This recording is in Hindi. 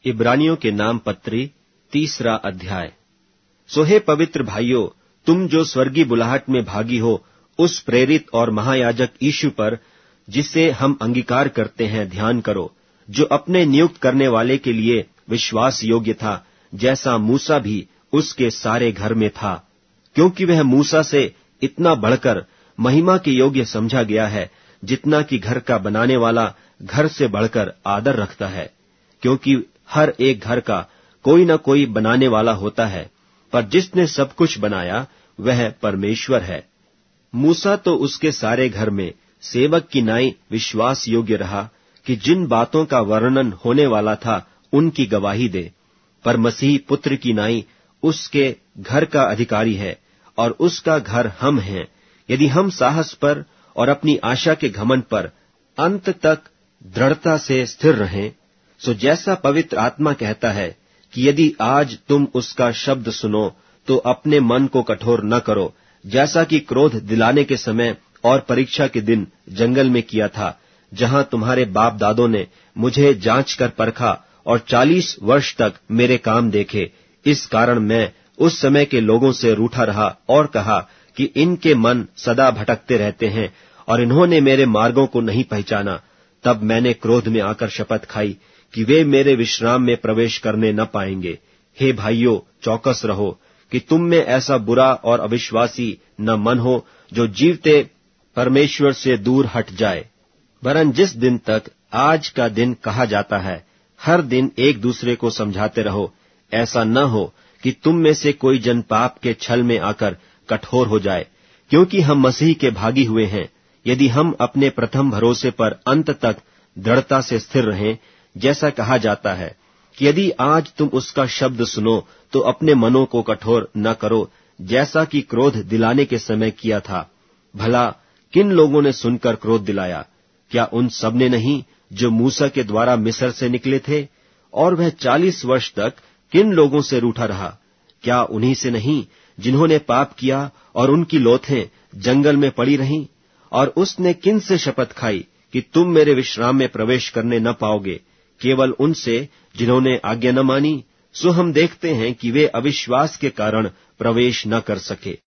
इब्रानियों के नाम पत्री 3 अध्याय। सो हे पवित्र भाइयों, तुम जो स्वर्गीय बुलाहट में भागी हो, उस प्रेरित और महायाजक यीशु पर, जिसे हम अंगीकार करते हैं, ध्यान करो, जो अपने नियुक्त करने वाले के लिए विश्वास योग्य था, जैसा मूसा भी उसके सारे घर में था, क्योंकि वह मूसा से इतना बढ़कर महिमा के योग्य समझा गया है, जितना कि घर का बनाने वाला घर से बढ़कर आदर रखता है। क्योंकि हर एक घर का कोई न कोई बनाने वाला होता है, पर जिसने सब कुछ बनाया वह परमेश्वर है। मूसा तो उसके सारे घर में सेवक की नाई विश्वास योग्य रहा कि जिन बातों का वर्णन होने वाला था उनकी गवाही दे, पर मसीह पुत्र की नाई उसके घर का अधिकारी है, और उसका घर हम हैं, यदि हम साहस पर और अपनी आशा के घमंड पर अंत तक दृढ़ता से स्थिर रहें। सो जैसा पवित्र आत्मा कहता है कि यदि आज तुम उसका शब्द सुनो तो अपने मन को कठोर न करो, जैसा कि क्रोध दिलाने के समय और परीक्षा के दिन जंगल में किया था, जहां तुम्हारे बाप दादों ने मुझे जांच कर परखा और 40 वर्ष तक मेरे काम देखे। इस कारण मैं उस समय के लोगों से रूठा रहा और कहा कि इनके मन सदा भटकते रहते हैं और इन्होंने मेरे मार्गों को नहीं पहचाना। तब मैंने क्रोध में आकर शपथ खाई कि वे मेरे विश्राम में प्रवेश करने न पाएंगे। हे भाइयों, चौकस रहो कि तुम में ऐसा बुरा और अविश्वासी न मन हो जो जीवते परमेश्वर से दूर हट जाए। वरन जिस दिन तक आज का दिन कहा जाता है, हर दिन एक दूसरे को समझाते रहो, ऐसा न हो कि तुम में से कोई जन पाप के छल में आकर कठोर हो जाए, क्योंकि हम मसीह के भागी हुए हैं। यदि हम अपने प्रथम भरोसे पर अंत तक दृढ़ता से स्थिर रहें, जैसा कहा जाता है कि यदि आज तुम उसका शब्द सुनो तो अपने मनों को कठोर न करो, जैसा कि क्रोध दिलाने के समय किया था। भला किन लोगों ने सुनकर क्रोध दिलाया? क्या उन सब ने नहीं जो मूसा के द्वारा मिस्र से निकले थे? और वह 40 वर्ष तक किन लोगों से रूठा रहा? क्या उन्हीं से नहीं जिन्होंने पाप किया और उनकी लोथें जंगल में पड़ी रहीं? और उसने किन से शपथ खाई कि तुम मेरे विश्राम में प्रवेश करने न पाओगे? केवल उनसे जिन्होंने आज्ञा न मानी। सो हम देखते हैं कि वे अविश्वास के कारण प्रवेश न कर सके।